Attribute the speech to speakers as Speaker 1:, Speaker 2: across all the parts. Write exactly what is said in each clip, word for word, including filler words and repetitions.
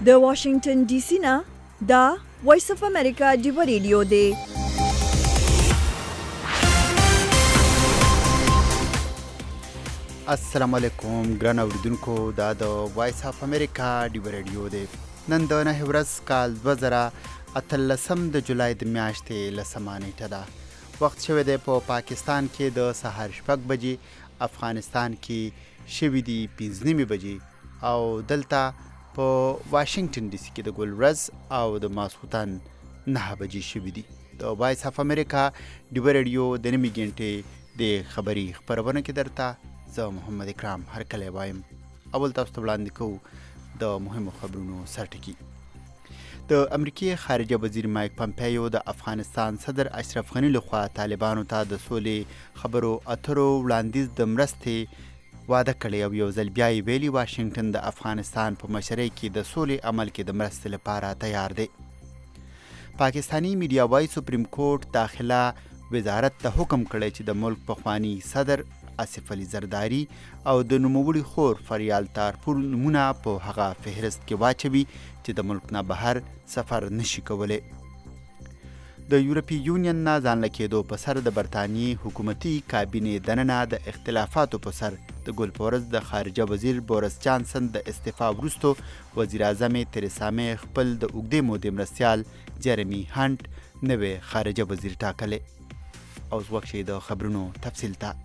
Speaker 1: د واشنگټن ډي سي نه دا وایس اف امریکا ډیو ریډیو دی.
Speaker 2: السلام علیکم ګران اوریدونکو، دا د وایس اف امریکا ډیو ریډیو دی. نن د نهه ورځ کال دوه زره اتلسم د جولای د میاشتې لسمه نیټه ده. وخت شوی دی په پاکستان کې د سهار شپږ بجې، افغانستان کې شوي دي پنځه نیمې بجې او دلته په واشنگټن ډي سي کې د ګل ورځ او د ماسخوتن نهه بجې شوي دي. د وایس اف امریکا ډیو ریډیو د نیمې ګنټې د خبري خپرونه کې درته زه محمد اکرام هرکلی وایم. اول تاسو ته وړاندې کوو د مهمو خبرونو سرټکي. د امریکې خارجه وزیر مایک پمپیو د افغانستان صدر اشرف غني لخوا طالبانو ته د سولې خبرو اترو وړاندیز د مرستې واده کړی او یو ځل بیا یې ویلي واشنګټن د افغانستان په مشرۍ کې د سولې عمل کې د مرستې لپاره تیار دی. پاکستانی میډیا وایي سپریم کورټ داخله وزارت ته حکم کړی چې د ملک پخوانی صدر آصف علي زرداري او د نوموړي خور فریال تارپور نومونه په هغه فهرست کې واچوي چې د ملک نه بهر سفر نشي کولی. د یورپي یونین نه ځان له کېدو په سر د برطانیې حکومتي کابینې دننه د اختلافاتو په سر د ګل په ورځ د خارجه وزیر بورس جانسن د استعفا وروستو وزیر اعظم تریسا مې خپل د اوږدې مودې مرستیال جرمی هانټ نوی خارجه وزیر ټاکلی. اوس وخت شي د خبرونو تفصیل ته.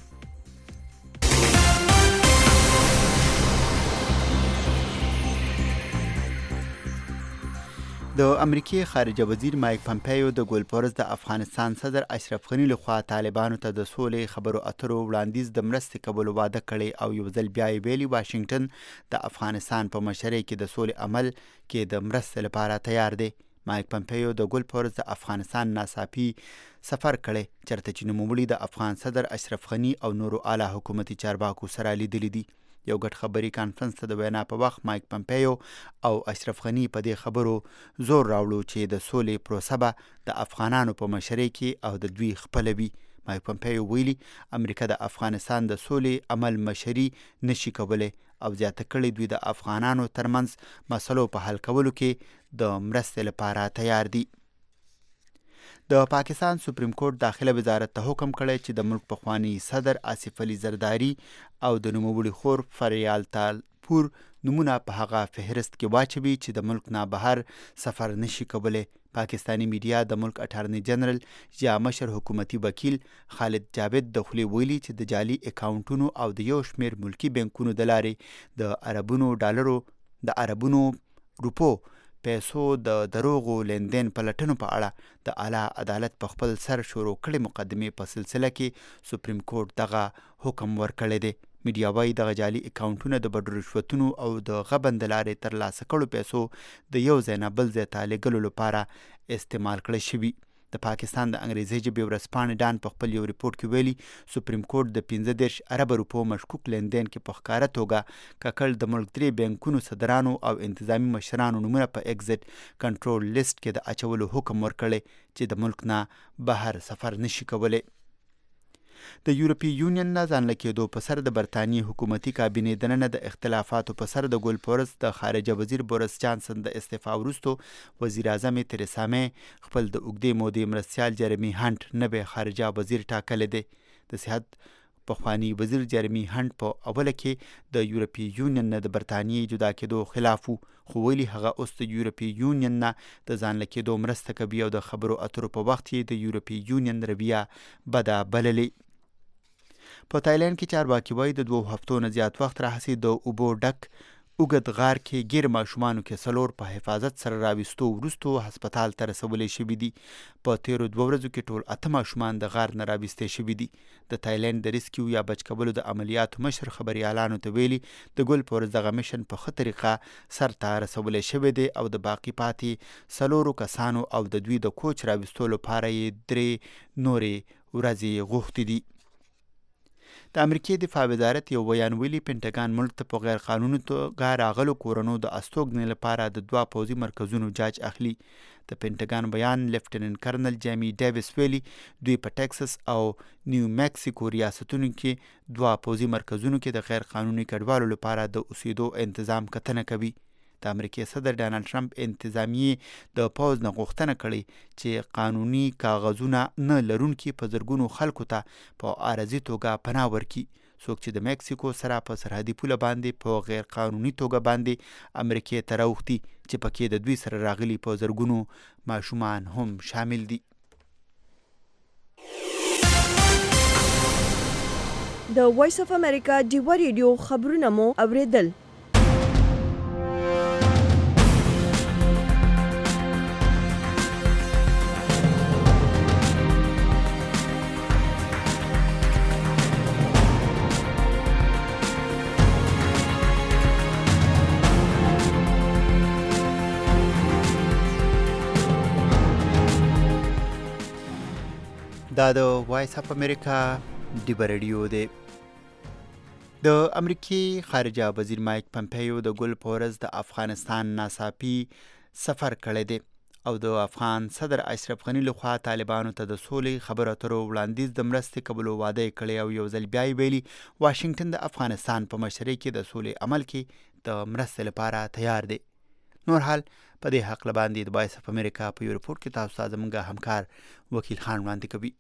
Speaker 2: د امریکې خارجه وزیر مایک پمپیو د ګل په ورځ د افغانستان صدر اشرف غني لخوا طالبانو ته د سولې خبرو اترو وړاندیز د مرستې کولو واده کړی او یو ځل بیا یې ویلي واشنګټن د افغانستان په مشرۍ کې د سولې عمل کې د مرستې لپاره تیار دی. مایک پمپیو د ګل په ورځ د افغانستان ناڅاپي سفر کړی چېرته چې نوموړي د افغان صدر اشرف غني او نورو اعلی حکومتي چارواکو سره لیدلي دي. یو ګډ خبري کانفرنس ته د وینا په وخت مایک پمپیو او اشرف غني په دې خبرو زور راوړو چې د سولې پروسه به د افغانانو په مشرۍ کې او د دوی خپله وي. مایک پمپیو ویلي امریکا د افغانستان د سولې عمل مشري نشي کولی او زیاته کړې دوی د افغانانو ترمنځ مسلو په حل کولو کې د مرستې لپاره تیار دي. د پاکستان سپریم کورټ داخله وزارت ته حکم کړی چې د ملک پخوانی صدر آصف علي زرداري او د نوموړي خور فریال تارپور نومونه په هغه فهرست کې واچوي چې د ملک نه بهر سفر نشي کولی. پاکستانی میډیا د ملک اټارني جنرال یا مشر حکومتي وکیل خالد جاوید د خولې ویلي چې د جعلي اکاونټونو او د یو شمیر ملکي بانکونو د لارې د عربونو ډالرو د عربونو روپو پیسو د دروغو لیندین په لټنو په اړه د اعلی عدالت په خپل سر شروع کړې مقدمې په سلسله کې سپریم کورټ دغه حکم ورکړی دی. میډیا وایي دغه جعلي اکاونټونه د بډو رشوتونو او د غبن د لارې ترلاسه کړو پیسو د یو ځای نه بل ځای ته لیږلو لپاره استعمال کړی شوي. د پاکستان د انګریزي ژبې ورځپاڼې ډان په خپل یو ریپورټ کې ویلي سپریم کورټ د پنځه دېرش اربه روپو مشکوک لیندین کې په ښکاره توګه ککړ د ملک درې بانکونو صدرانو او انتظامي مشرانو نومونه په ایگزټ کنټرول لیست کې د اچولو حکم ورکړی چې د ملک نه بهر سفر نشي کولی. د یورپي یونین نه ځان له کېدو په سر د برطانیې حکومتي کابینې دننه د اختلافاتو په سر د ګل په ورځ د خارجه وزیر بورس جانسن د استعفا وروستو وزیر اعظم تریسا مې خپل د اوږدې مودې مرستیال جرمی هانټ نوی خارجه وزیر ټاکلی دی. د صحت پخوانی وزیر جرمی هانټ په اوله کې د یورپي یونین نه د برطانیې جدا کېدو خلاف و، خو ویلي هغه اوس د یورپي یونین نه د ځان له کېدو مرسته کوي او د خبرو اترو په وخت کې د یورپي یونین رویه بده بللې. په تایلند کې چارواکي وایي د دوو هفتو نه زیات وخت راهیسې د اوبو ډک اوږد غار کې ګیر ماشومانو کې څلور په حفاظت سره راویستو وروستو هسپتال ته رسولی شوي دي. په تیرو دوه ورځو کې ټول اته ماشومان د غار نه راویستې شوي دي. د تایلند د ریسکیو یا بچ کولو د عملیاتو مشر خبریالانو ته ویلي د ګل په ورځ دغه میشن په ښه طریقه سر ته رسولی شوی دی او د باقي پاتې څلورو کسانو او د دوی د کوچ راویستو لپاره یې درې نورې ورځې غوښتې دي. د امریکې دفاع وزارت یو بیان ویلي پینټاګان ملک ته په غیر قانوني توګه راغلو کورنو د استوګنې لپاره د دوه پوځي مرکزونو جاج اخلي. د پینټاګان بیان لیفټیننټ کرنل جیمی ډیویس ویلي دوی په ټکساس او نیو میکسیکو ریاستونو کې دوه پوځي مرکزونو کې د غیر قانوني کډوالو لپاره د اوسېدو انتظام کتنه کوي. د امریکای صدر ډانلډ ټرمپ انتظامیې د پوز نه غوښتنه کړې چې قانوني کاغذونه نه لرونکي په زرګونو خلکو ته په عارضي توګه پناه ورکړي. څوک چې د میکسیکو سره په سرحدي پوله باندې په غیر قانوني توګه باندې امریکای ته راوښتي چې پکې د دوی سره راغلي په زرګونو ماشومان هم شامل دي.
Speaker 1: د وایس اف امریکا ډیوه ریډیو خبرونه مو اوریدل.
Speaker 2: دا د وایس اف امریکا ډیوه ریډیو دی. د امریکای خارجه وزیر مایک پمپیو د ګل په ورځ د افغانستان ناڅاپي سفر کړی دی او د افغان صدر اشرف غني لخوا طالبانو ته د سولې خبرو اترو وړاندیز د مرستې کولو وعده یې کړې او یو ځل بیا یې ویلي واشنګټن د افغانستان په مشرۍ کې د سولې عمل کې د مرستې لپاره تیار دی. نور حال په دې حق باندې د وایس اف امریکا په یو رپورټ کې تاسو ته زموږ همکار وکیل خان وړاندې کوي.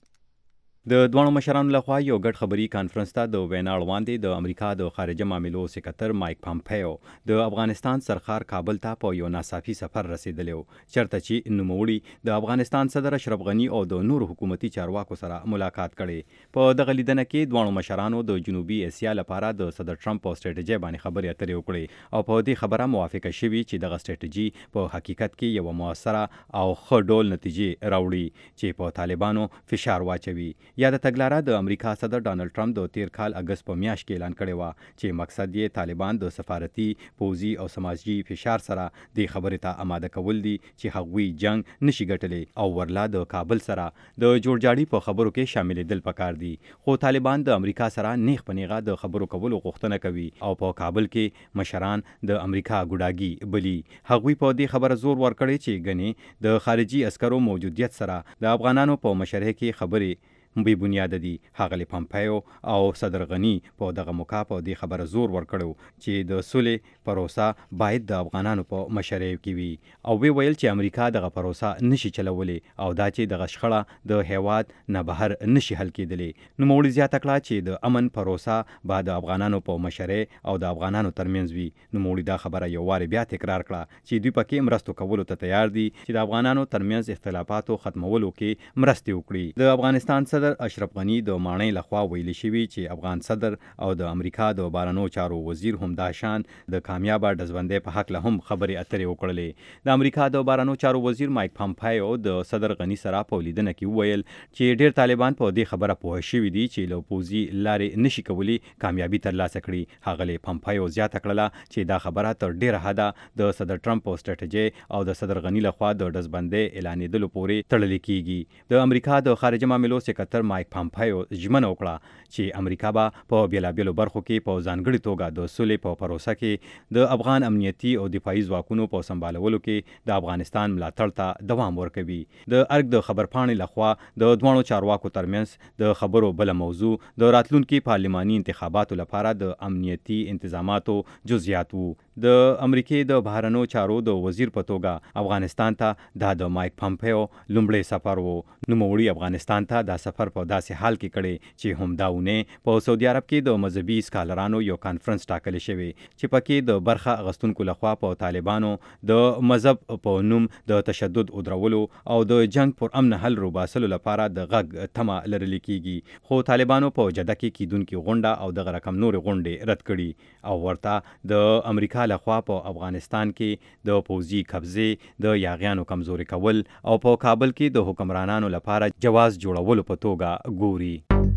Speaker 3: د دوانو مشرانو لخوا یو ګډ خبري کانفرنس ته د وینا وړاندې د امریکا د خارجه معاملو سکرټر مایک پمپیو د افغانستان سرخار کابل ته په یو ناڅاپي سفر رسیدلی و چېرته چې نوموړي د افغانستان صدر اشرف غني او د نورو حکومتي چارواکو سره ملاقات کړي. په دغه لیدنه کې دوانو مشرانو د جنوبي اسیا لپاره د صدر ټرمپ په سټریټیجۍ باندې خبرې اترې وکړې او په دې خبره موافقه شوې چې دغه سټریټیجي په حقیقت کې یو موثره او ښه ډول نتیجې راوړي چې په طالبانو فشار واچوي. یا د تګلاره د امریکا صدر ډانلډ ټرمپ د تیر کال اګست په میاشت کې اعلان کړی و چې مقصد یې طالبان د سفارتي، پوځي او سماجي فشار سره د خبرې ته آماده کول دي چې هغوی جنگ نشي ګټلی او ورلا د کابل سره د جوړجاړي په خبرو کې شاملېدل پکار دي. خو طالبان د امریکا سره نیغ په نیغه د خبرو کولو غوښتنه کوي او په کابل کې مشران د امریکا ګوډاګي بلی. هغوی په دې خبره زور ورکړی چې ګنې د خارجي عسکرو موجودیت سره د افغانانو په مشرۍ کې خبرې بې بنیاده دي. ښاغلي پمپیو او صدر غني په دغه موقع په دې خبره زور ورکړو چې د سولې پروسه باید د افغانانو په مشرۍ کې وي او وی ویل چې امریکا دغه پروسه نشي چلولی او دا چې دغه شخړه د هیواد نه بهر نشي حل کېدلی. نوموړي زیاته کړه چې د امن پروسه به د افغانانو په مشرۍ او د افغانانو ترمنځ وي. نوموړي دا خبره یو وارې بیا تکرار کړه چې دوی پکې مرستو کولو ته تیار دي چې د افغانانو ترمنځ اختلافاتو ختمولو کې مرستې وکړي. د افغانستان صدر اشرف غني د ماڼۍ لخوا ویلي شوي چې افغان صدر او د امریکا د بهرنیو چارو وزیر هم دا شان د کامیابه ډزبندۍ په حق له هم خبرې اترې وکړلې. د امریکا د بهرنیو چارو وزیر مایک پمپیو د صدر غني سره په لیدنه کې وویل چې ډېر طالبان په دې خبره پوه شوي دي چې له پوځي لارې نشي کولی کامیابي ترلاسه کړي. ښاغلي پمپیو زیاته کړله چې دا خبره تر ډېره حده د صدر ټرمپ په سټریټیجۍ او د صدر غني لخوا د ډزبندۍ اعلانېدلو پورې تړلې کیږي. د امریکا د خارجه معاملو سکرټر مایک پمپیو ژمنه وکړه چې امریکا به په بیلابیلو برخو کې په ځانګړې توګه د سولې په پروسه کې د افغان امنیتي او دفاعي ځواکونو په سمبالولو کې د افغانستان ملاتړ ته دوام ورکوي. د ارګ د خبرپاڼې لخوا د دواړو چارواکو ترمنځ د خبرو بله موضوع د راتلونکي پارلماني انتخاباتو لپاره د امنیتي انتظاماتو جزئیات وو. د امریکای د بهرنیو چارو د وزیر په توګه افغانستان ته دا د مایک پمپیو لومړی سفر وو. نوموړي افغانستان ته دا سفر په داسې حال کې کړی چې همدا اونۍ په سعودي عرب کې د مذهبي سکالرانو یو کانفرنس ټاکلی شوی چې پکې د برخه اخیستونکو لخوا په طالبانو د مذهب په نوم د تشدد ودرولو او د جنگ پر امن حل روباسلو لپاره د غږ تمه لرل کیږي. خو طالبانو په جده کې کیدونکې غونډه او دغه رقم نورې غونډې رد کړي او ورته د امریکا لخوا په افغانستان کې د پوځي قبضې د یاغیانو کمزوري کول او په کابل کې د حکمرانانو لپاره جواز جوړولو په توګه ګوري.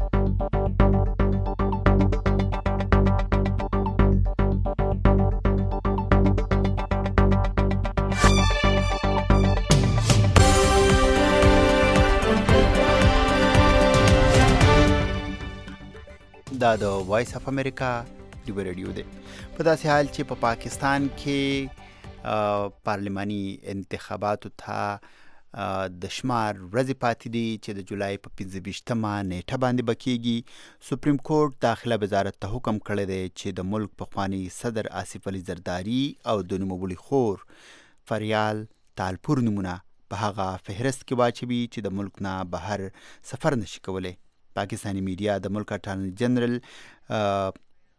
Speaker 2: دا د وایس اف امریکا ډیوه ریډیو دی. په داسې حال چې په پا پاکستان کې پارلماني انتخاباتو ته د شمار ورځې پاتې دي چې د جولای په پنځه ویشتمه نیټه باندې به کېږي. سپریم کورټ داخله وزارت ته حکم کړی دی چې د ملک پخواني صدر آصف علي زرداري او د نوموړي خور فریال تالپور نومونه په هغه فهرست کې واچوي چې د ملک نه بهر سفر نشي کولی. پاکستاني میډیا د ملک اټارني جنرال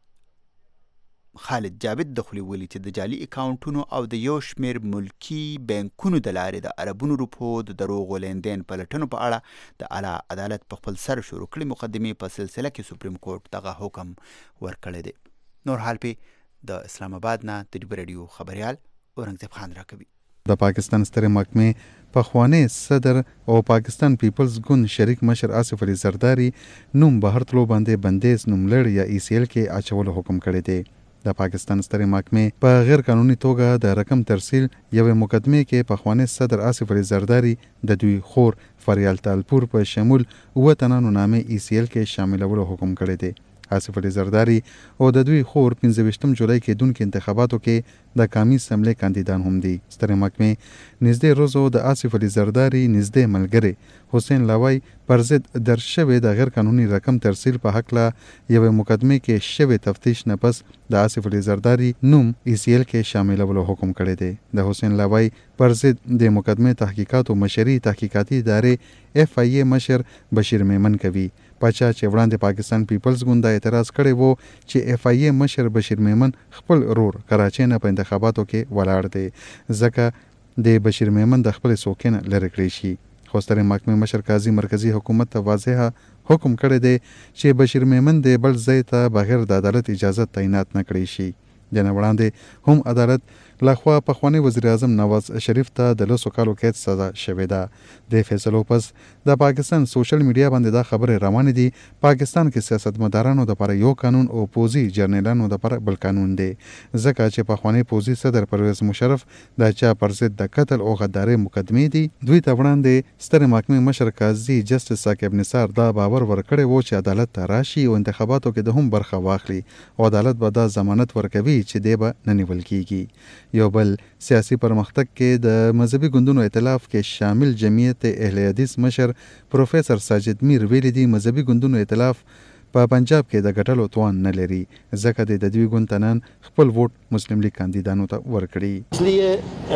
Speaker 2: خالد جاوید د خولې ویلي چې د جعلي اکاونټونو او د یو شمېر ملکي بانکونو د لارې د اربونو روپو د دروغو لیندین پلټنو په اړه د اعلی عدالت په خپل سر شروع کړې مقدمې په سلسله کې سپریم کورټ دغه حکم ورکړی دی. نور حال پې د اسلام آباد نه د ډیبر رادیو خبریال اورنګزیب خان راکوي.
Speaker 4: د پاکستان سترې محکمې پخوانی صدر او پاکستان پیپلز ګوند شریک مشر آصف علي زرداري نوم بهر تلو باندې بندیز نوملړ یا ای سی ایل کې اچولو حکم کړی دی. د پاکستان سترې محکمې په غیر قانوني توګه د رقم ترسیل یوې مقدمې کې پخوانی صدر آصف علي زرداري د دوی خور فریال تالپور په شمول اووه تنانو نامې ای سی ایل کې شاملولو حکم کړی دی. آصف علي زرداري او د دوی خور پنځه ویشتم جولای کېدونکو انتخاباتو کې د قومي اسمبلې کاندیدان هم دي. سترې محکمې نږدې روزو د آصف علي زرداري نږدې ملګری حسین لاوی پر ضد درج شوې د غیر قانوني رقم ترسیل په هکله یوې مقدمې کې شوې تفتیش نه پس د آصف علي زرداري نوم ای سی ایل کې شاملولو حکم کړی دی. د حسین لاوی پر ضد د مقدمې تحقیقاتو مشري تحقیقاتي ادارې اف آی ای مشر بشیر میمن کوي. پچا چې وړاندې پاکستان پیپلز ګوند اعتراض کړی وو چې اف آی ای مشر بشیر میمن خپل رور کراچۍ نه په انتخاباتو کې ولاړ دی ځکه د بشیر میمن د خپل سوکین لرې کړی شي. خو سترې محکمې مشر قاضي مرکزی حکومت ته واضحه حکم کړی دی چې بشیر میمن د بل ځای ته بغیر د عدالت اجازه تعینات نه کړی شي. د نه وړاندې هم عدالت لخوا پخوانی وزیر اعظم نواز شریف ته د لسو کالو قید سزا شوې ده. د فیصلو پس د پاکستان سوشل میډیا باندې دا خبرې روانې دي پاکستان کې سیاستمدارانو دپاره یو قانون او پوځي جرنیلانو دپاره بل قانون دی ځکه چې پخوانی پوځي صدر پرویز مشرف د چا پر ضد د قتل او غدارۍ مقدمې دي. دوی ته وړاندې سترې محکمې مشر قاضي جسټس ثاقب نثار دا باور ورکړی و چې عدالت ته راشي او انتخاباتو کې د هم برخه واخلي او عدالت به دا ضمانت ورکوي چې دی به نه نیول کیږي. یو بل سیاسي پرمختګ کې د مذهبي ګوندونو ائتلاف کې شامل جمعیت اهل حدیث مشر پروفیسر ساجد میر ویلي دي مذهبي ګوندونو ائتلاف په پنجاب کې د ګټلو توان نه لري ځکه د دوی ګوند تنان خپل ووټ مسلم لیگ کاندیدانو ته ورکړي.
Speaker 5: इसलिए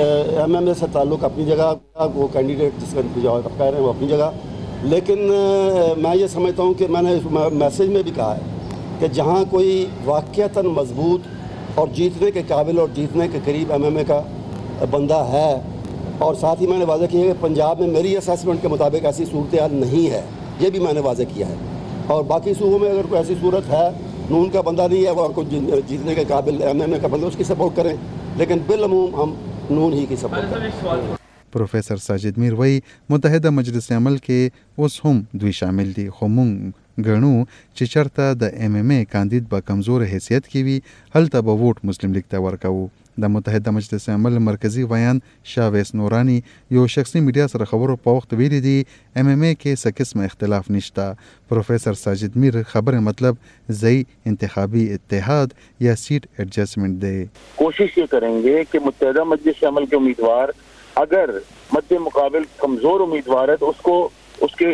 Speaker 5: M M A से ताल्लुक अपनी जगह वो कैंडिडेट जिसका जो आप कह रहे हैं वो अपनी जगह लेकिन मैं ये समझता हूँ कि मैंने इस मैसेज में भी कहा है कि जहाँ कोई वाक़ियतन मजबूत और जीतने के काबिल और जीतने के करीब एम एम ए का बंदा है और साथ ही मैंने वादा किया है कि पंजाब में मेरी असेसमेंट के मुताबिक ऐसी सूरत हाल नहीं है, ये भी मैंने वादा किया है. और बाकी सूबों में अगर कोई ऐसी सूरत है नून का बंदा नहीं है वो कोई जीतने के काबिल एम एम ए का बंदा उसकी सपोर्ट करें लेकिन बिलअमूम हम नून ही की सपोर्ट करें.
Speaker 4: پروفیسر ساجد میر وی متحده مجلس عمل کې اوس هم دوی شامل دي خو مونږ ګڼو چې چرته د ایم ایم ای کاندید به کمزور حیثیت کې وي هلته به ووټ مسلم لیگ ته ورکوو. د متحده مجلس عمل مرکزی ویان شاویس نورانی یو شخصي میډیا سره خبرو په وخت ویلي دي ایم ایم ای کې څه قسم اختلاف نشته. پروفیسر ساجد میر خبره مطلب ضعیف انتخابی اتحاد یا سیٹ ایڈجسٹمنٹ دی.
Speaker 6: کوشش یہ کریں گے کہ متحدہ مجلس عمل کے امیدوار اگر مد مقابل کمزور امیدوار ہے تو اس کو اس کے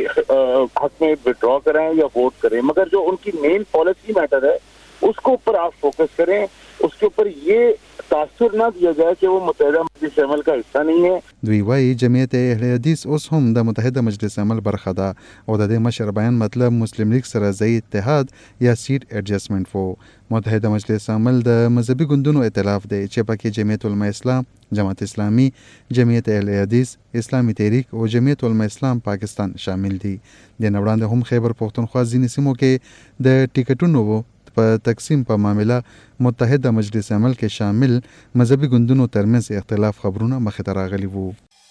Speaker 6: حق میں وڈرا کریں یا ووٹ کریں مگر جو ان کی مین پالیسی میٹر ہے اس کو اوپر آپ فوکس کریں اس کے اوپر یہ تاثر نہ دیا جائے کہ وہ متحدہ مجلس عمل کا حصہ نہیں ہے.
Speaker 4: دوی وايي جمعیت اهل حدیث اوس هم د متحده مجلس عمل برخه ده او د دې مشر بیان مطلب مسلم لیگ سره ضعیف اتحاد یا سیټ ایڈجسټمنټ وو. متحده مجلس عمل د مذهبي ګوندونو ائتلاف دی چې پکې جمعیت علماء اسلام، جماعت اسلامی، جمعیت اهل حدیث، اسلامی تحریک او جمعیت علماء اسلام پاکستان شامل دي. د نوړاندې هم خیبر پښتونخوا ځینې سیمو کې د ټیکټونو په تقسیم په معاملې متحده مجلس عمل کې شامل مذهبي ګوندونو ترمنځ اختلاف خبرونه مخې ته راغلي وو.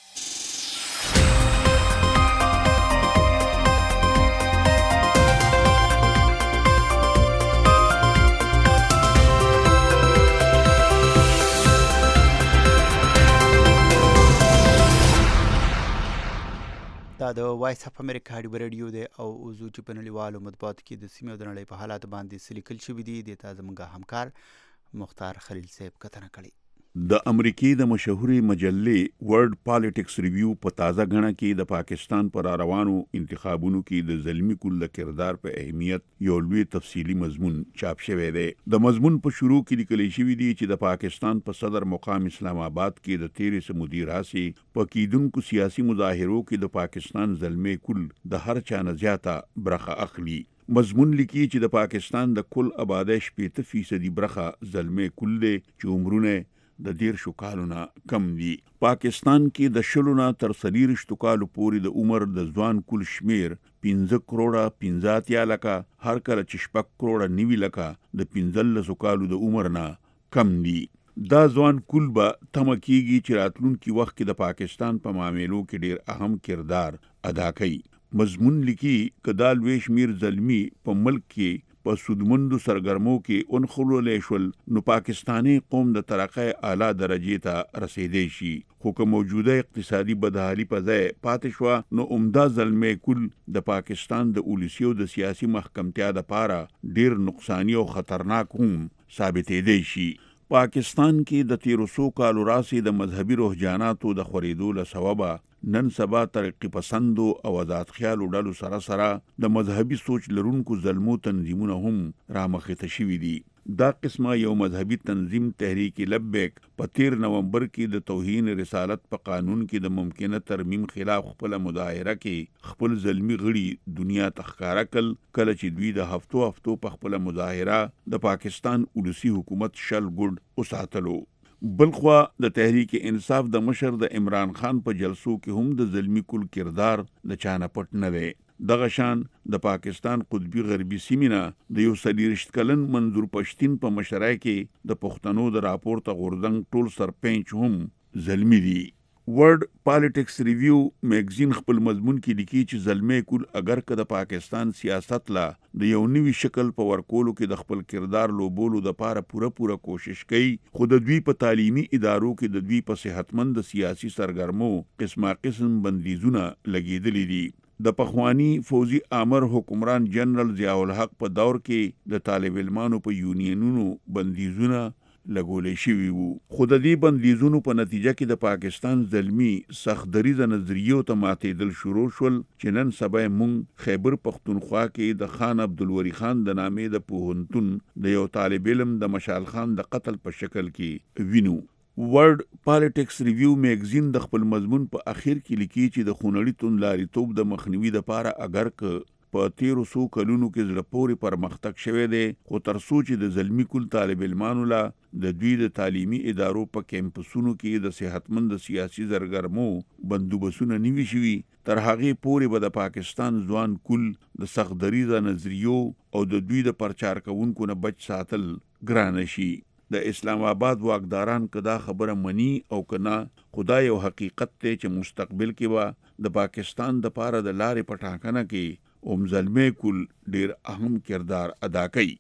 Speaker 2: دا د وایس اف امریکا ډیبر رادیو دی او اوزو چې په نړیوالو مطبوعاتو کې د سیمې او د نړۍ په حالاتو باندې څه لیکل شوي دي دې ته زموږ همکار مختار خلیل صاحب کتنه کړې.
Speaker 7: د امریکې د مشهوري مجلې ورلد پالیټکس ریویو په تازه غڼه کې د پاکستان پر روانو انتخابونو کې د زلمی کل د کردار په اهمیت یو لوی تفصیلی مضمون چاپ شوی دی. د مضمون په شروع کې لیکل شوی دی چې د پاکستان په صدر مقام اسلام آباد کې د تیرې سمودي راسي په کیدونکو سیاسي مظاهرو کې د پاکستان زلمی کل د هر چا نه زیاته برخه اخلي. مضمون لیکي چې د پاکستان د کل آبادی شپېته فیصدي برخه زلمی کل دی چې عمرونه د دیر شو کالونه کم دي. پاکستان کې د شلو نه تر څلېرویشتو کالو پورې د عمر د ځوان کل شمیر پنځه کروړه پنځه اتیا لکه، هر کله چې شپږ کروړه نوي لکه د پنځلسو کالو د عمر نه کم دي. دا ځوان کل به تمه کیږي چې راتلونکي وخت کې د پاکستان په معاملو کې ډیر اهم کردار ادا کوي. مضمون لیکي که دا لوی شمیر زلمی په ملک کې په سودمندو سرګرمو کې انخلولی شول نو پاکستانی قوم د ترقۍ اعلی درجې ته رسیدی شي. خو که موجوده اقتصادي بدحالي په ځای پاتې شوه نو عمده زلمی کل د پاکستان د اولسیو د سیاسي محکمتیا دپاره ډیر نقصاني او خطرناک هم ثابتېدی شي. پاکستان کې د تیرو څو کالو راسې د مذهبي رجحاناتو د خورېدو له سببه نن سبا ترقی پسندو او آزاد خیالو ډلو سره سره د مذهبي سوچ لرونکو ظلمو تنظیمونه هم رامخته شوي دي. دا قسمه یو مذهبي تنظیم تحریک لبیک په تیر نومبر کې د توهین رسالت په قانون کې د ممکنه ترمیم خلاف خپل مظاهره کې خپل ظلمي غړي دنیا تخکاره کل کله چې دوی د هفتو هفتو په خپل مظاهره د پاکستان اولسي حکومت شل ګډ وساتلو. بلخوا د تحریک انصاف د مشر د عمران خان په جلسو کې هم د زلمی کل کردار د چانه پټ نه دی. دغه شان د پاکستان قطبی غربي سیمینه د یو څلېرویشت کلن منظور پښتین په مشرۍ کې د پښتنو د راپورته غورځنګ ټول سرپنچ هم زلمی دي. ورلد پالیټکس ریویو میگزین خپل مضمون کې لیکي چې زلمی کل اگر که د پاکستان سیاست لا د یو نوي شکل په ورکولو کې د خپل کردار لوبولو د پاره پوره پوره کوشش کوي، خو د دوی په تعلیمي ادارو کې د دوی په صحتمند سیاسي سرګرمو قسمه قسم بندیزونه لګېدلي دي. د پخوانی فوزي آمر حکمران جنرال ضیاء الحق په دور کې د طالب علمانو په یونینونو بندیزونه لګولې شوي وو. خو د دې بندیزونو په نتیجه کې د پاکستان زلمی سخت دریځه نظریو ته ماتېدل شروع شول چې نن سبا مونږ خیبر پختونخوا کې د خان عبدالوری خان د نامې د پوهنتون د یو طالب علم د مشال خان د قتل په شکل کې وینو. ورلد پالیټکس ریویو میگزین د خپل مضمون په اخر کې لیکي چې د خونړي توندلاریتوب د مخنیوي دپاره اگر که په تیرو څو کلونو کې زړه پورې پرمختګ شوی دی، خو تر څو چې د زلمی کل طالب علمانو لا د دوی د تعلیمي ادارو په کیمپسونو کې د صحتمند سیاسي زرګرمو بندوبسونه نوي شوي، تر هغې پورې به د پاکستان ځوان کل د سخت دریځه نظریو او د دوی د پرچار کوونکو نه بچ ساتل ګرانه شي. د اسلام آباد واکداران که دا خبره مني او که نه، خدا یو حقیقت دی چې مستقبل کې به د پاکستان د پاره د لارې په ټاکنه کې ام زلمی کل ډیر اهم کردار ادا کوي.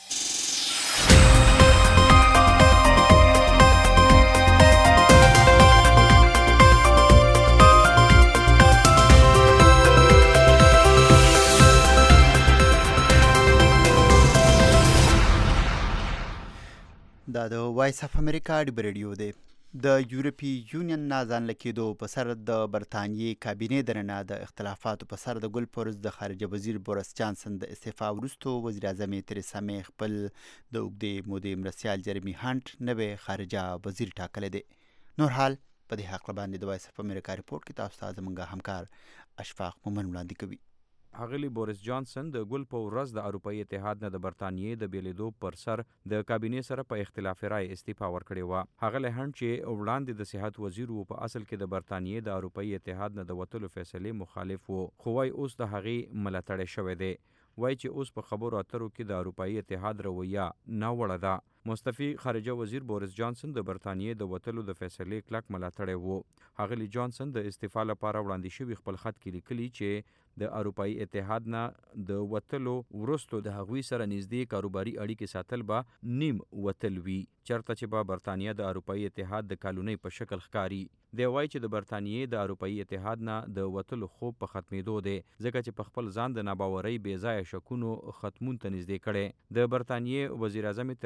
Speaker 2: دا د وایس اف امریکا ډیب ریډیو دی. د یورپی یونین نه ځان لکېدو په سر د برطانیې کابینې درنه د اختلافاتو په سر د ګل پورز د خارجه وزیر بوریس جانسن د استعفا وروسته وزیر اعظم تریسا می خپل د اوږدې مودې مرستیال جرمی هانټ نوی خارجه وزیر ټاکلی دی. نور حال په دې هکله باندې د وایس اف امریکا رپورټ کې تاسو ته زموږ همکار اشفاق مومن وړاندې کوي.
Speaker 8: اغلی بوریس جانسن د ګل په ورځ د اروپایي اتحاد نه د برطانیې د بیلیدو پر سر د کابینې سره په اختلاف رای استعفا ورکړې وه. هغه هانټ چې وړاندې د صحت وزیر و په اصل کې د برطانیې د اروپایي اتحاد نه د وتلو فیصلې مخالف و، خو وايي اوس د هغې ملاتړی شوی دی. وایي چې اوس په خبرو اترو کې د اروپایي اتحاد رویه ناوړه ده. مستفی خارجه وزیر بوریس جانسن د برطانیې د وتلو د فیصلې کلک ملاتړی و. هغلی جانسن د استعفا لپاره وړاندې شوي خپل خط کې لیکلي چې د اروپایي اتحاد نه د وتلو وروسته د هغوی سره نږدې کاروباري اړیکې ساتل به نیم وتل وي، چرته چې به برطانیه د اروپایي اتحاد د کالونۍ په شکل ښکاري. دی وایي چې د برطانیې د اروپایي اتحاد نه د وتلو خوب په ختمېدو دی، ځکه چې په خپل ځان د ناباورۍ بې ځایه شکونو ختمون ته نږدې کړی. د برطانیې وزیر اعظم تریسا می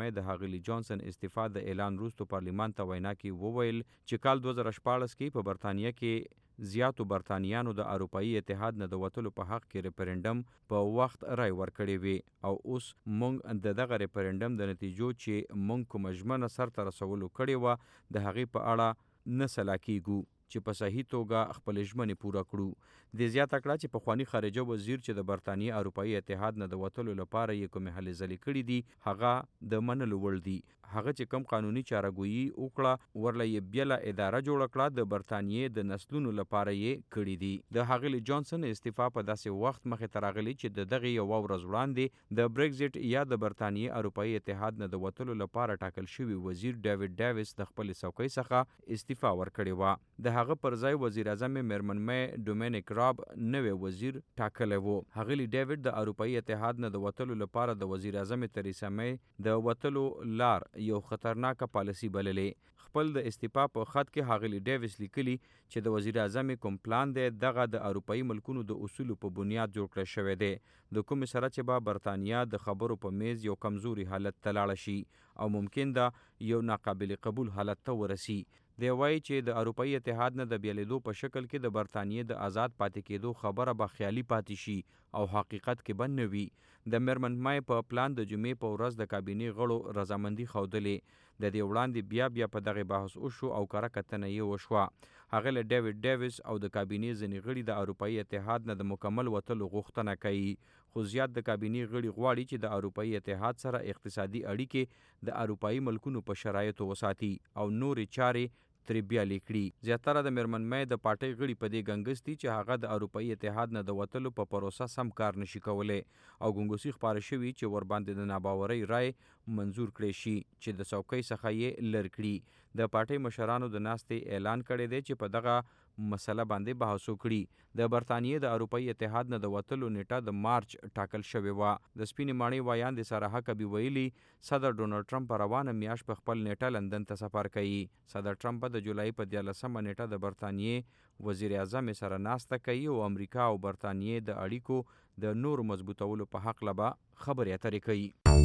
Speaker 8: مای د هاغلی جانسن استعفا د اعلان وروسته پارلیمان ته وینا کې وویل چې کال دوه زره شپاړس کې په برتانیه کې زیاتو برتانیانو د اروپایي اتحاد نه د وتلو په حق کې ریفرندم په وخت رای ورکړی وي او اوس مونږ د دغه ریفرندم د نتیجو چې مونږ کوم ژمنه سرته رسولو کړې وه د هغې په اړه نه سلا کیږو چې په صحیح توګه خپل ژمنې پوره کړو. د زیاته کړه چې پخوانی خارجه وزیر چې د برتانیې اروپایي اتحاد نه د وتلو لپاره یې کومې هلې ځلې کړي دي هغه د منلو وړ دي. هغه چې کم قانوني چارهګویي وکړه ورله یې بیله اداره جوړه کړه د برتانیې د نسلونو لپاره یې کړي دي. د هاغلی جانسن استعفا په داسې وخت مخې ته راغلی چې د دغې یوه ورځ وړاندې د بریکزټ یا د برتانیې اروپایي اتحاد نه د وتلو لپاره ټاکل شوي وزیر ډیوډ ډیویس د خپلې څوکۍ څخه استعفا ورکړې وه. د هغه پر ځای وزیر اعظم میرمن می ډومینیک راب نوی وزیر ټاکلی و. هغلی ډیوډ د اروپایي اتحاد نه د وتلو لپاره د وزیر اعظم تریسا می د وتلو لار یو خطرناکه پالیسی بللې. خپل د استعفا په خط کې هاغلی ډیویس لیکلی چې د وزیر اعظم کوم پلان دی دغه د اروپایي ملکونو د اصولو په بنیاد جوړ کړی شوی دی د کومې سره چې به برتانیا د خبرو په میز یو کمزوري حالت ته لاړه شي او ممکن ده یو ناقابل قبول حالت ته ورسی. دی وایي چې د اروپایي اتحاد نه د بیلیدو په شکل کې د برتانیې د آزاد پاتې کېدو خبره به خیالي پاتې شي او حقیقت کې به نه وي. د میرمن مای په پلان د جمعې په ورځ د کابینې غړو رضامندي ښودلې. د دې وړاندې بیا بیا په دغه بحث وشو او کره کتنه یې وشوه. هغه له ډیوډ ډیویس او د کابینې ځینې غړي د اروپایي اتحاد نه د مکمل وتلو غوښتنه کوي خو زیات د کابینې غړي غواړي چې د اروپایي اتحاد سره اقتصادي اړیکې د اروپایي ملکونو په شرایطو وساتي او نورې چارې ترې بیالې کړي. زیاتره د میرمن می د پارټۍ غړي په دې ګنګس دي چې هغه د اروپایي اتحاد نه د وتلو په پروسه سم کار نشي کولی او ګنګوسي خپاره شوي چې ورباندې د ناباورۍ رای منظور کړی شي چې د څوکۍ څخه یې لر کړي. د پارټۍ مشرانو د ناستې اعلان کړی دی چې په دغه مسله باندې بحث وکړي. د برتانیې د اروپایي اتحاد نه د وتلو نیټه د مارچ ټاکل شوې وه. د سپینې ماڼۍ ویاندې ساره حقبي ویلي صدر ډونالډ ټرمپ په روانه میاشت په خپل نیټه لندن ته سفر کوي. صدر ټرمپ د جولای په دیارلسمه نیټه د برتانیې وزیر اعظم سره ناسته کوي او امریکا او برتانیې د اړیکو د نور مضبوطولو په حق لبا خبرې اترې کوي.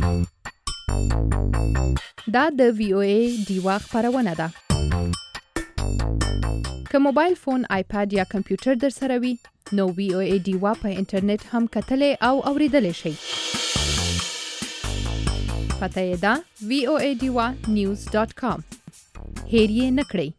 Speaker 9: دا د وی او ای دیوا خبرونه ده. که موبایل فون، آیپاد یا کمپیوټر در سره وي نو وی او ای دیوا په انټرنیټ هم کتلی او اوریدلی شئ. پته یې ده وی او ای دیوا نیوز ډاټ کام. هیر یې نه کړئ.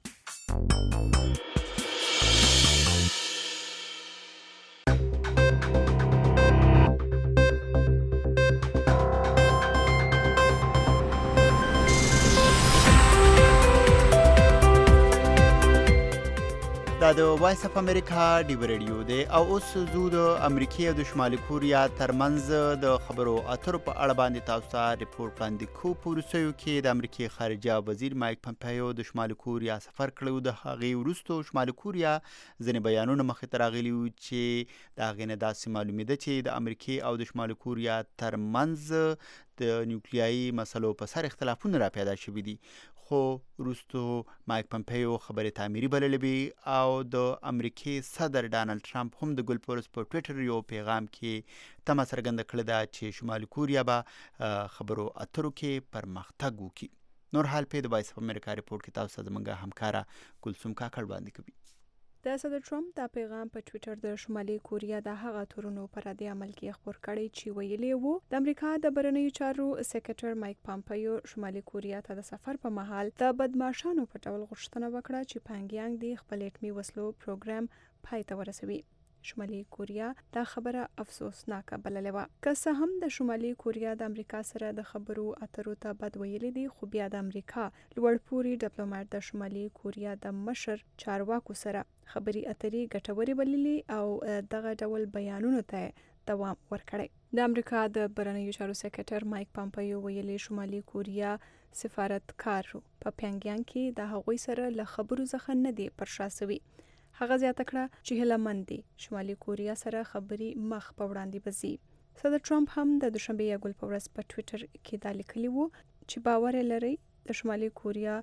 Speaker 2: دا د وایس اف امریکا ډیو ریډیو دی او اوس زو د امریکې او د شمالي کوریا ترمنځ د خبرو اترو په اړه باندې تاسو ته ریپورت وړاندې کوو. په وروستیو کې د امریکې خارجه وزیر مایک پمپیو د شمالي کوریا سفر کړی و. د هغې وروسته شمالي کوریا ځینې بیانونه مخې ته راغلي وو چې د هغې نه داسې معلومېده چې د امریکې او د شمالي کوریا ترمنځ د نیوکلیایي مسلو په سر اختلافونه را پیدا شوي دي. خو وروستو مایک پمپیو خبرې تعمیري بللې او د امریکې صدر ډانلډ ټرمپ هم د ګلپورس په ټویټر یو پیغام کې تمه څرګنده کړې ده چې شمالي کوریا به خبرو اترو کې پرمختګ وکړي. نور حال په د وایس اف امریکا ریپورت کې تاسو زموږ همکاره کلثوم کاکړ وړاندې کوي.
Speaker 10: د صدر ټرمپ دا پیغام په ټویټر د شمالي کوریا د هغه تورونو پر رد عمل کې خبر کړی چې ویلي وو د امریکا د بهرنیو چارو سکرټر مایک پامپیو شمالي کوریا ته د سفر په مهال د بدمعشانو په ډول غوښتنه وکړه چې پانګیانګ د خپل اټومي وسلو پروګرام پای ته ورسوي. شمالي کوریا دا خبره افسوسناکه بللې وه. که څه هم د شمالي کوریا د امریکا سره د خبرو اترو ته بد ویلي دي خو بیا د امریکا لوړپوړي ډیپلوماټ د شمالي کوریا د مشر چارواکو سره خبري اترې ګټورې بللې او دغه ډول بیانونو ته دوام ورکړی. د امریکا د بهرنیو چارو سکرټر مایک پامپیو ویلي شمالي کوریا سفارتکار په پیانګیانګ کې د هغوی سره له خبرو څخه نه دی پر شا سوي. هغه زیاته کړه چې هیله مند دي شمالي کوریا سره خبري مخ په وړاندې بځي. صدر ټرمپ هم د دوشنبه یګل په ورځ په ټویټر کې دا لیکلی وو چې باور لري د شمالي کوریا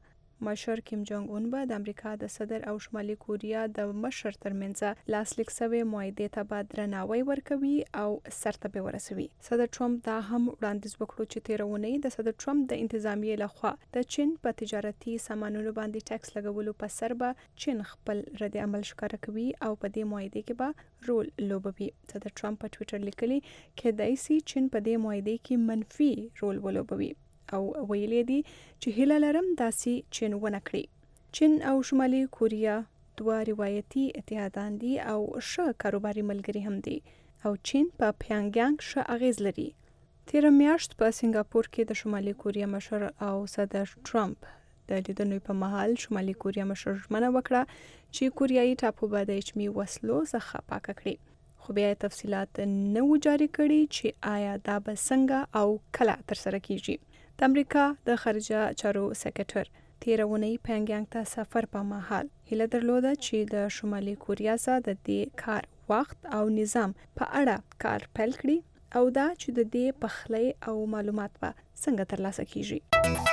Speaker 10: مشر کیم جونګ اون به د امریکا د صدر او شمالي کوریا د مشر ترمنځ لاسلیک شوی معاهدې ته به درناوی ورکوي او سرته به ورسوي. صدر ټرمپ دا هم وړاندیز وکړو چې تیر اونۍ د صدر ټرمپ د انتظامیې لخوا د چین په تجارتي سامانونو باندې ټیکس لګولو په سر به چین خپل رد عمل ښکاره کوي او په دې معاهده کې به رول لوبوي. صدر ټرمپ په ټوئیټر لیکلي کېدای شي چین په دې معاهده کې منفي رول ولوبوي او ویلي دي چې هیله لرم داسې چین ونه کړي. چین او شمالي کوریا دوه روایتي اتحادان دي او ښه کاروباري ملګري هم دي او چین په پیانګیانګ ښه اغیز لري. تیر میاشت په سنگاپور کې د شمالي کوریا مشر او صدر ټرمپ د لیدنې په مهال شمالي کوریا مشر ژمنه وکړه چې کوریایي ټاپو به د اچمي وسلو څخه پاکه کړي. خو بیا تفصيلات نه و جاری کړي چې آیا دا به څنګه او کله ترسره کیږي. د امریکا د خارجه چارو سکرټر تیر اونۍ پیانګیانګ ته سفر په مهال هیله درلوده چې د شمالي کوریا سره د دې کار وخت او نظام په اړه کار پیل کړي او دا چې د دې پخلی او معلومات به څنګه ترلاسه کیږي.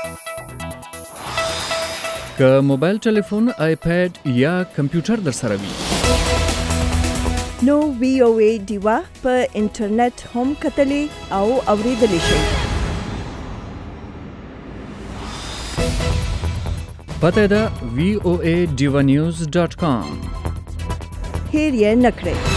Speaker 11: که موبایل ټلیفون، آیپیډ یا کمپیوټر در سره وي
Speaker 1: نو وی او ای ډیوا په انټرنیټ هم کتلی او اوریدلی شئ.
Speaker 11: پته ده وی او ای ډیوا نیوز ډاٹ کام.
Speaker 1: هیر یې نکړئ.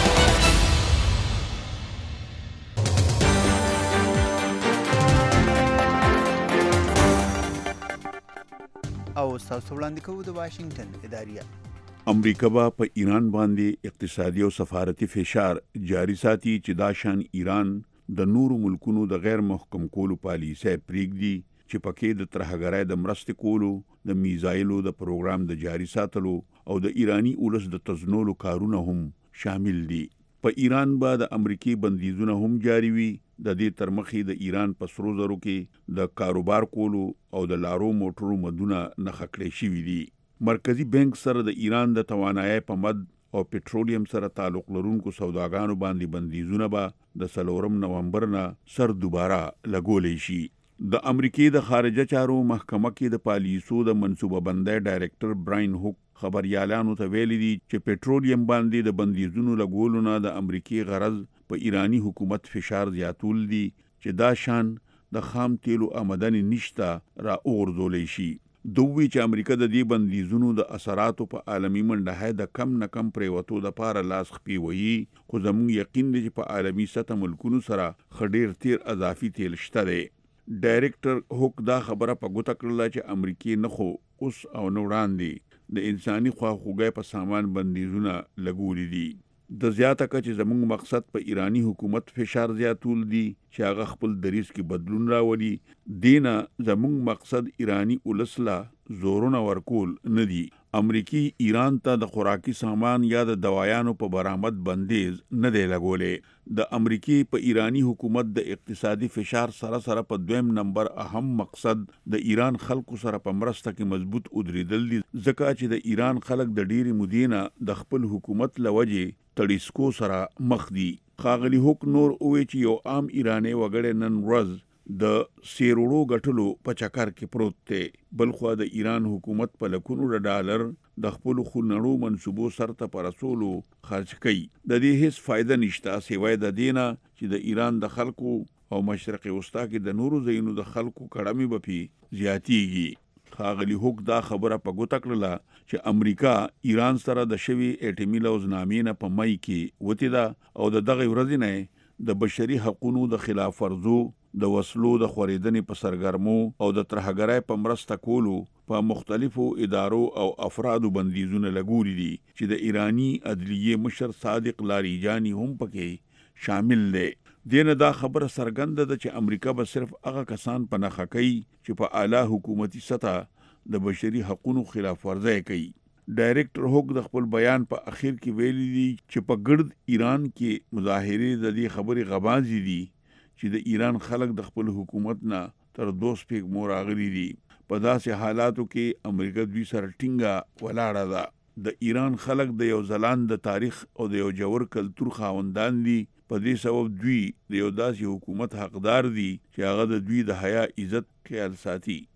Speaker 2: او تاسو وړاندې کوو د واشنگټن اداریه.
Speaker 7: امریکا با په ایران باندې اقتصادي او سفارتي فشار جاری ساتي چې دا شان ایران د نورو ملکونو د غیر محکم کولو پالیسي پریږدي چې پکې د ترهګرۍ د مرستې کولو، د میزایلو د پروګرام د جاری ساتلو او د ایرانی اولس د تزنولو کارونه هم شامل دي. په ایران با د امریکای بندیزونه هم جاری وي. د دې ترمخې د ایران په سرو زرو کې د کاروبار کولو او د لارو موټرو مدونه نه خکړې شوي دي. مرکزی بانک سره د ایران د توانایي په مد او پټرولیم سره تعلق لرونکو سوداګانو باندې بندیزونه به د سلورم نومبر نه سر دوباره لګولې شي. د امریکای د خارجه چارو محکمه کې د پالیسو د منصوبه بندۍ ډایریکټر براین هوک خبريالانو ته ویلي دي چې پټرولیم باندې د بندیزونو لګولو نه د امریکای غرض په ایرانی حکومت فشار زیاتول دي چې دا شان د خام تیلو آمدنی نشته را اورځولې شي. دوی چې امریکا د دې بندیزونو د اثراتو په عالمي منډه د کم نه کم پریوتو د پاره لاس خپي وي، خو زموږ یقین دی چې په عالمي سطح ملکونو سره خډیر تیر اضافي تیل شته دی. ډایریکټر هوک دا خبره په ګوته کړله چې امریکای نه خو اوس او نو وړاندې د انساني خواخوږۍ په سامان بندیزونه لګولې دي. د زیاته کچې زموږ مقصد په ایرانی حکومت فشار زیاتول دي چې هغه خپل دریز کې بدلون راولي. دینه زموږ مقصد ایرانی اولسلا زورونه ورکول نه دي. امریکای ایران ته د خوراکي سامان یا د دوايانو په برآمد بندیز نه دی لګولې. د امریکای په ایرانی حکومت د اقتصادي فشار سره سره په دویم نمبر اهم مقصد د ایران خلکو سره په مرسته کې مضبوط ودرېدل دي، ځکه چې د ایران خلک د ډېری مودینه د خپل حکومت لوجه تړیسکو سره مخ دي. خاغلی هوک نور اوې چې یو عام ایرانی وګړی نن ورځ د سیروړو غټلو په چکر کې پروت دی. بلخو د ایران حکومت په لکونو ډالر د خپل خونړو منصوبو سرته پرسولو خرج کوي. د دې هیڅ فائدہ نشته سوای د دینه چې د ایران د خلکو او مشرق وسطا کې د نورو ځایونو د خلکو کړمې بپی زیاتیږي. خاغلی هوک دا خبره په ګوته کړله چې امریکا ایران سره د شوی اټمی لوزنامې نه په مای کې وتی دا او د دغه ورځې نه د بشري حقوقو د خلاف ورزو، د وسلو د خوريدنې په سرګرمو او د ترهګرۍ په مرسته کولو په مختلفو ادارو او افرادو بندیزونه لګولي دي چې د ایرانی عدلیه مشر صادق لاریجانی هم پکې شامل دي. دینه دا خبره څرګنده ده چې امریکا به صرف هغه کسان په نخښه کوي چې په اعلی حکومتي سطح د بشري حقوقو خلاف ورزي کوي. ډایریکټر هوک د خپل بیان په اخر کې ویلي دي چې په ګرد ایران کې مظاهره د دې خبرې غبازي دي چې د ایران خلک د خپل حکومت نه تر دوس پیګ موراغلي دي. په داسې حالاتو کې امریکا دوی سره ټینګه ولاړه ده. د ایران خلک د یو ځلان د تاریخ او د یو جوړ کلتور خاوندان دي. په دې سبب دوی د یو داسې حکومت حقدار دي چې هغه د دوی د حیا عزت خیال ساتي.